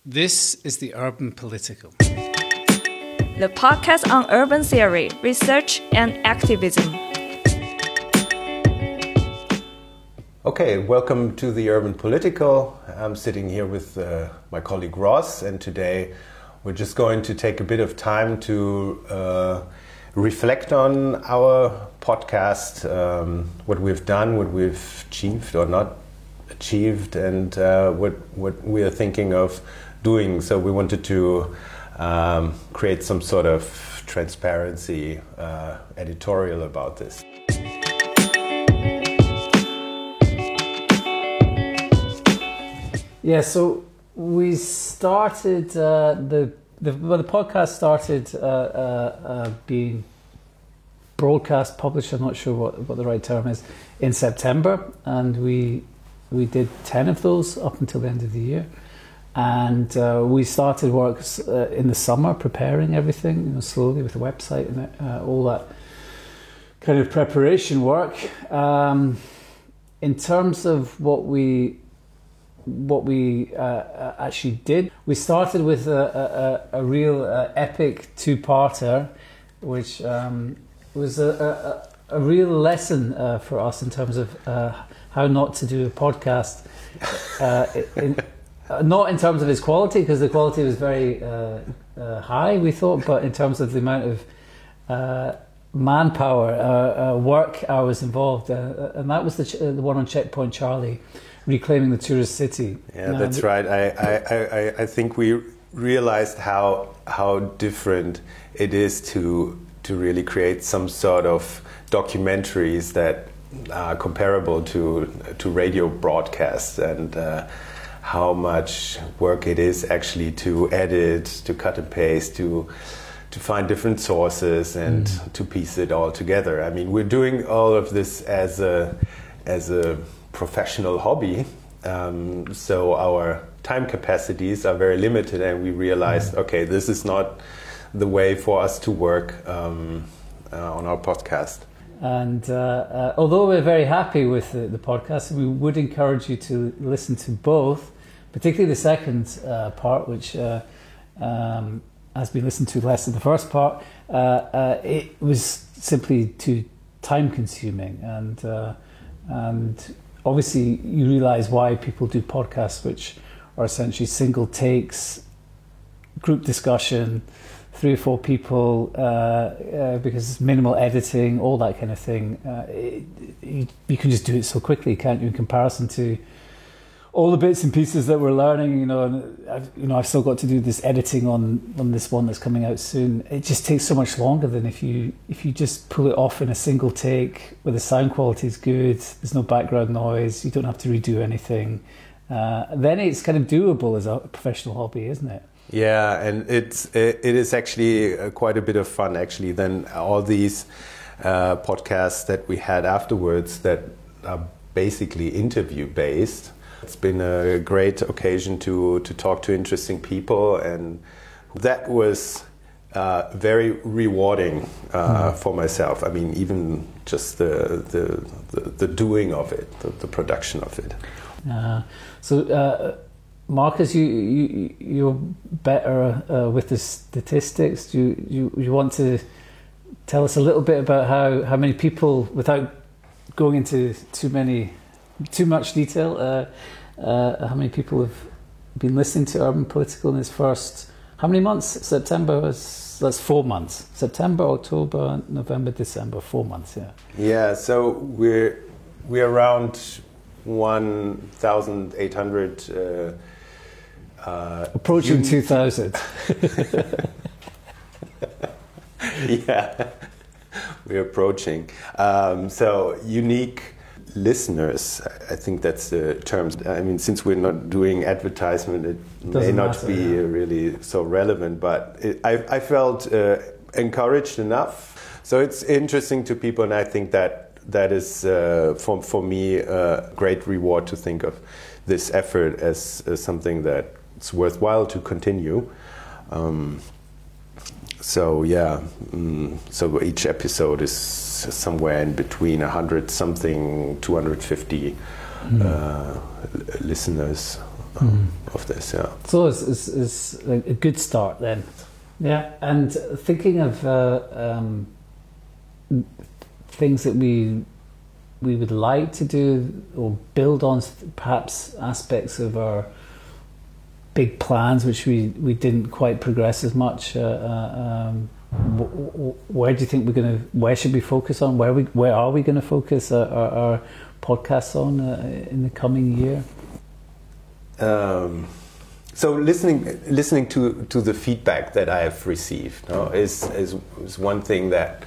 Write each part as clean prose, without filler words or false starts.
This is the Urban Political, the podcast on urban theory, research, and activism. Okay, welcome to the Urban Political. I'm sitting here with my colleague Ross, and today we're just going to take a bit of time to reflect on our podcast, what we've done, what we've achieved or not achieved, and what we are thinking of doing. So we wanted to create some sort of transparency editorial about this. Yeah, so we started the podcast started being broadcast, published. I'm not sure what the right term is, in September, and we did 10 of those up until the end of the year. And we started work in the summer, preparing everything, slowly with the website and all that kind of preparation work. In terms of what we actually did, we started with a real epic two-parter, which was a real lesson for us in terms of how not to do a podcast. Not in terms of its quality, because the quality was very high, we thought, but in terms of the amount of manpower, work hours involved, and that was the one on Checkpoint Charlie, reclaiming the tourist city. Yeah, that's right. I think we realized how different it is to really create some sort of documentaries that are comparable to radio broadcasts, and how much work it is actually to edit, to cut and paste, to find different sources and to piece it all together. I mean, we're doing all of this as a professional hobby, so our time capacities are very limited, and we realized, okay, this is not the way for us to work on our podcast. And although we're very happy with the podcast, we would encourage you to listen to both, particularly the second part, which has been listened to less than the first part. It was simply too time-consuming, and obviously you realise why people do podcasts, which are essentially single takes, group discussion, 3 or 4 people, because it's minimal editing, all that kind of thing. You can just do it so quickly, can't you, in comparison to all the bits and pieces that we're learning, and I've still got to do this editing on this one that's coming out soon. It just takes so much longer than if you just pull it off in a single take, where the sound quality is good, there's no background noise, you don't have to redo anything. Then it's kind of doable as a professional hobby, isn't it? Yeah, and it is actually quite a bit of fun, actually, than all these podcasts that we had afterwards that are basically interview-based. It's been a great occasion to talk to interesting people, and that was very rewarding for myself. I mean, even just the doing of it, the production of it. Marcus, you're better with the statistics. Do you want to tell us a little bit about how many people, without going into too much detail, how many people have been listening to Urban Political in its first, how many months? September that's 4 months. September, October, November, December, 4 months. Yeah. So we're around 1,800. Approaching 2,000. Yeah, we're approaching. So unique listeners, I think that's the term. I mean, since we're not doing advertisement, it may not be really so relevant, but I felt encouraged enough. So it's interesting to people, and I think that is, for me, a great reward to think of this effort as something that it's worthwhile to continue. So each episode is somewhere in between 100 something, 250 listeners of this. Yeah. So it's a good start then. Yeah, and thinking of things that we would like to do or build on, perhaps aspects of our big plans which we didn't quite progress as much. Where do you think where should we focus on? Where are we going to focus our podcasts on in the coming year? So listening to the feedback that I have received is one thing that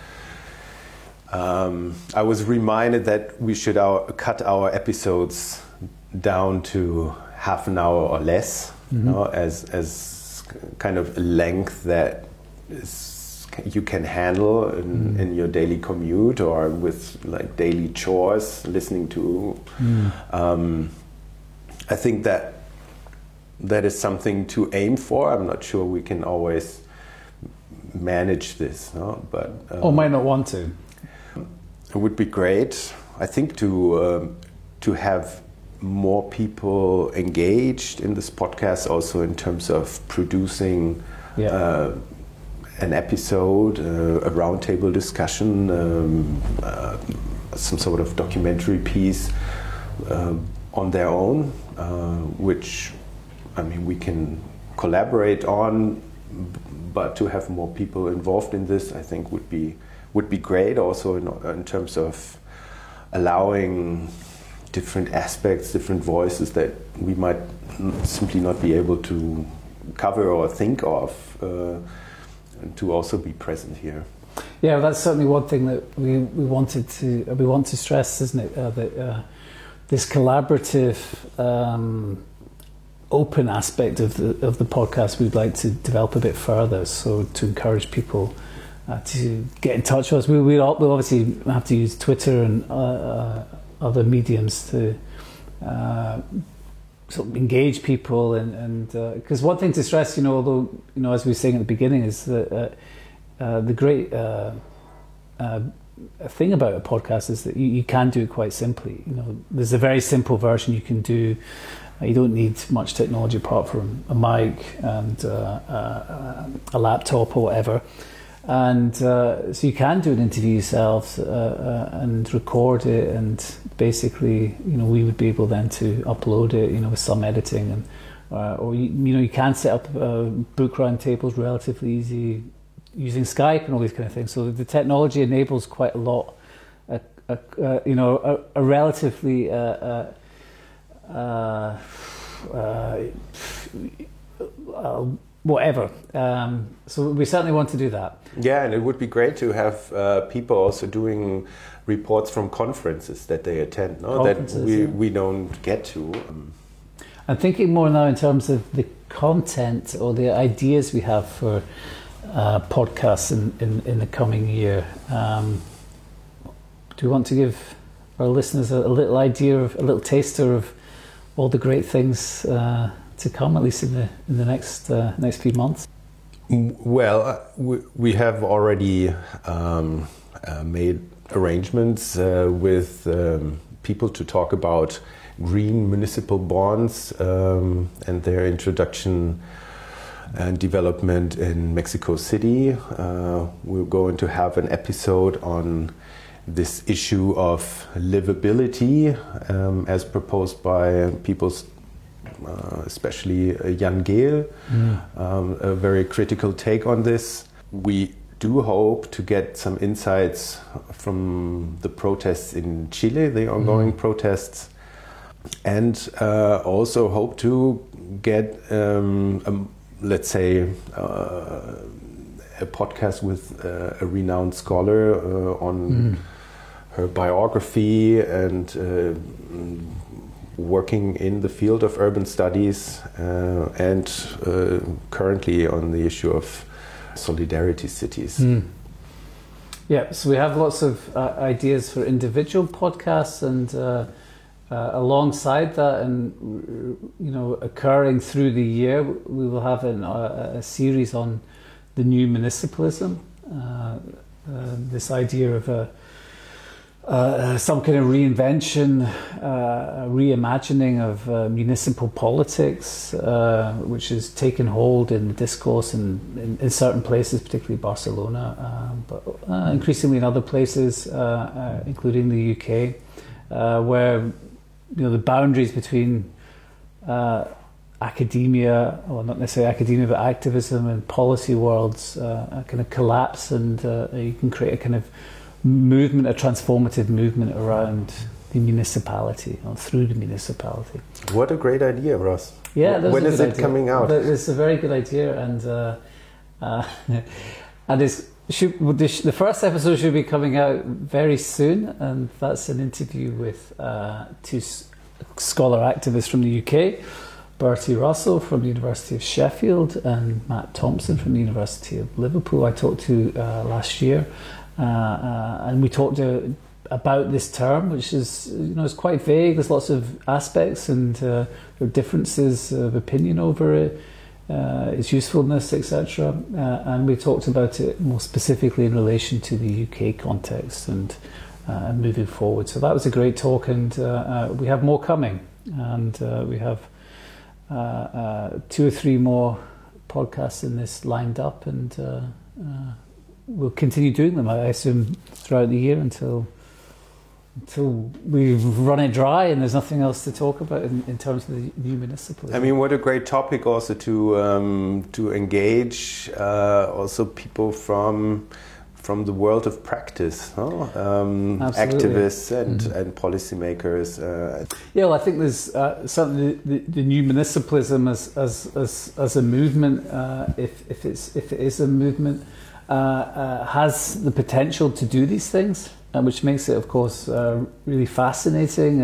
I was reminded that we should cut our episodes down to half an hour or less, as kind of a length that you can handle in your daily commute or with like daily chores. Listening to, I think that is something to aim for. I'm not sure we can always manage this, but or might not want to. It would be great, I think, to have more people engaged in this podcast, also in terms of producing an episode, a roundtable discussion, some sort of documentary piece on their own, which, I mean, we can collaborate on, but to have more people involved in this, I think would be great. Also in terms of allowing different aspects, different voices that we might simply not be able to cover or think of, to also be present here. Yeah, that's certainly one thing that we want to stress, isn't it? That this collaborative, open aspect of the podcast we'd like to develop a bit further. So to encourage people to get in touch with us, we'll obviously have to use Twitter and other mediums to sort of engage people, and because one thing to stress, although as we were saying at the beginning, is that the great thing about a podcast is that you can do it quite simply. There's a very simple version you can do. You don't need much technology apart from a mic and a laptop or whatever. And so you can do an interview yourselves and record it, and basically, we would be able then to upload it, with some editing, and or you can set up book round tables relatively easy using Skype and all these kind of things. So the technology enables quite a lot. A relatively whatever. So we certainly want to do that. Yeah, and it would be great to have people also doing reports from conferences that they attend, that we don't get to. I'm thinking more now in terms of the content or the ideas we have for podcasts in the coming year. Do you want to give our listeners a little idea of a little taster of all the great things to come, at least in the next few months? Well, we have already made arrangements with people to talk about green municipal bonds and their introduction and development in Mexico City. We're going to have an episode on this issue of livability as proposed by people's especially Jan Gehl, a very critical take on this. We do hope to get some insights from the protests in Chile, the ongoing protests, and also hope to get, let's say, a podcast with a renowned scholar on her biography and working in the field of urban studies and currently on the issue of solidarity cities. Yeah, so we have lots of ideas for individual podcasts, and alongside that, and occurring through the year, we will have a series on the new municipalism. This idea of some kind of reinvention, reimagining of municipal politics, which has taken hold in the discourse in certain places, particularly Barcelona, but increasingly in other places, including the UK, where the boundaries between academia, well, not necessarily academia, but activism and policy worlds kind of collapse, and you can create a kind of movement, a transformative movement around the municipality or through the municipality. What a great idea, Ross. Yeah, when is it coming out? It's a very good idea, and the first episode should be coming out very soon, and that's an interview with two scholar activists from the UK, Bertie Russell from the University of Sheffield and Matt Thompson from the University of Liverpool. I talked to last year. And we talked about this term, which is, it's quite vague. There's lots of aspects, and there are differences of opinion over it, its usefulness, etc. And we talked about it more specifically in relation to the UK context and moving forward. So that was a great talk, and we have more coming, and we have 2 or 3 more podcasts in this lined up, and we'll continue doing them, I assume, throughout the year until we've run it dry and there's nothing else to talk about in terms of the new municipalism. I mean, what a great topic also to engage also people from the world of practice, activists and policymakers. Yeah, well, I think there's certainly the new municipalism as a movement, if it is a movement, has the potential to do these things, which makes it, of course, really fascinating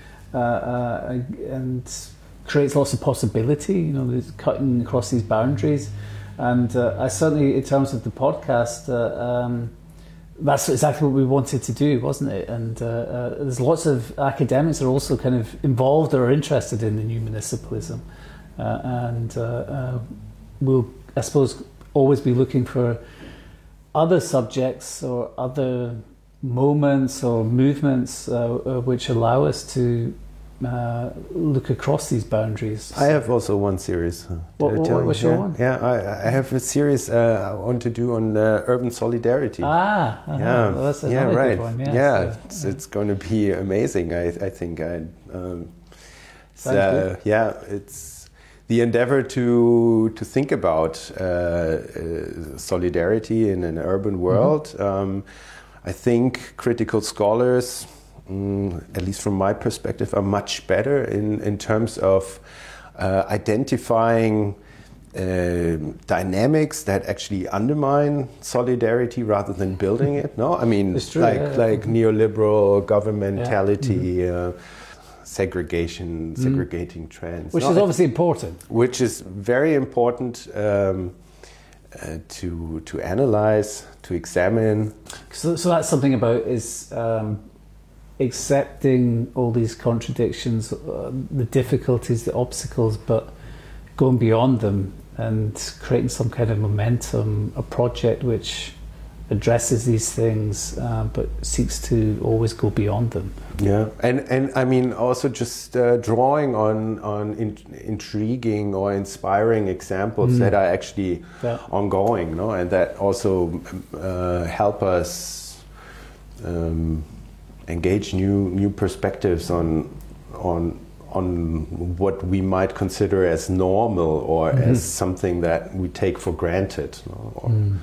and creates lots of possibility. Cutting across these boundaries, and I certainly, in terms of the podcast, that's exactly what we wanted to do, wasn't it? And there's lots of academics that are also kind of involved or are interested in the new municipalism, and we'll, I suppose, always be looking for other subjects or other moments or movements which allow us to look across these boundaries. I have also one series. What's your one? Yeah, I have a series I want to do on urban solidarity. Well, that's another right. good one. It's going to be amazing. I think. It's the endeavor to think about solidarity in an urban world. I think critical scholars, at least from my perspective, are much better in terms of identifying dynamics that actually undermine solidarity rather than building it. No, I mean, like neoliberal governmentality, segregating trends, which is obviously important. Which is very important to analyze, to examine. So that's something about is accepting all these contradictions, the difficulties, the obstacles, but going beyond them and creating some kind of momentum, a project which addresses these things, but seeks to always go beyond them. Yeah, and I mean also just drawing on intriguing or inspiring examples that are actually ongoing, no, and that also help us engage new perspectives on what we might consider as normal or as something that we take for granted. No?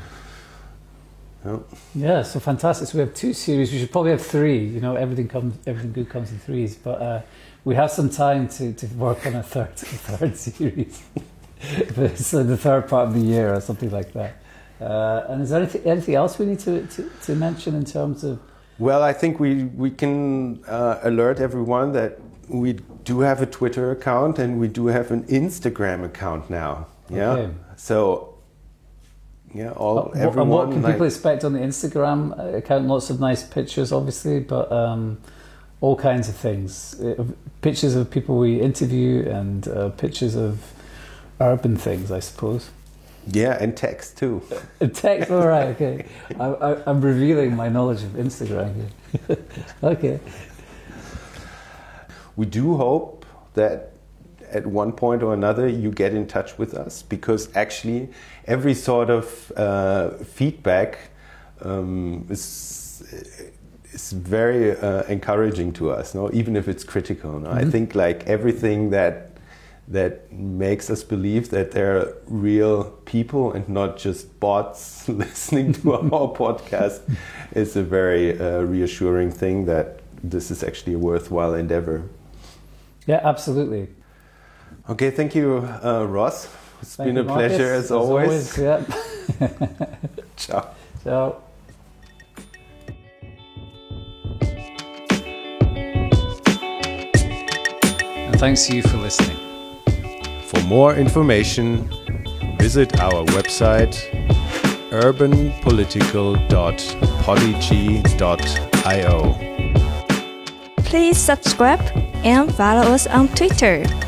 Yeah, so fantastic. So we have 2 series. We should probably have 3. Everything good comes in 3s. But we have some time to work on a third series. So the third part of the year or something like that. And is there anything else we need to mention in terms of? Well, I think we can alert everyone that we do have a Twitter account and we do have an Instagram account now. Yeah. Okay. So. Yeah, everyone. And what can people expect on the Instagram account? Lots of nice pictures, obviously, but all kinds of things. Pictures of people we interview and pictures of urban things, I suppose. Yeah, and text too. Text, all right, okay. I'm revealing my knowledge of Instagram here. Okay. We do hope that at one point or another you get in touch with us, because actually every sort of feedback is very encouraging to us, no? Even if it's critical. No? I think like everything that makes us believe that there are real people and not just bots listening to our podcast is a very reassuring thing that this is actually a worthwhile endeavor. Yeah, absolutely. Okay, thank you, Ross. It's been a Marcus, pleasure as always. Yeah. Ciao. Ciao. And thanks to you for listening. For more information, visit our website urbanpolitical.podigy.io. Please subscribe and follow us on Twitter.